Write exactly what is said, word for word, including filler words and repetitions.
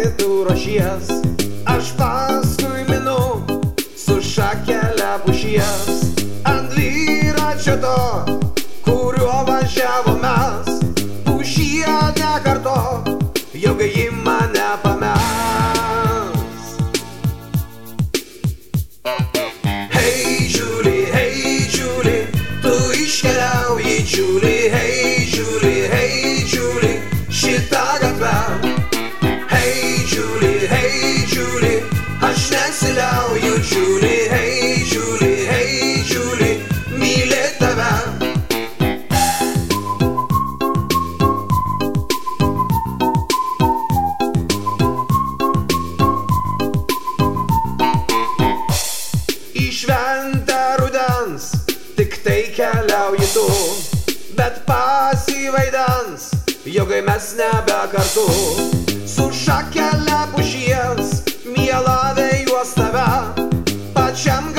keliauji tu ruošies, aš paskui minu su šakelė pušies. Ant dviračio to, kuriuo važiavo mes, pušyje nekartok, jog ji mane pames. Hei, Julie, hei, Julie, tu iškeliauji, Julie, hei, Julie, hei, Julie, šitą gatvę. Hei, Julie, hei, Julie, aš nesiliauju, Julie, hei, Julie, hei, Julie, mylėt tave. Į šventę rudens tik tai keliauji tu, bet pasivaidens, jogai mes nebe kartu. Su šakelė pušies, miela vėjuos tave, pačiam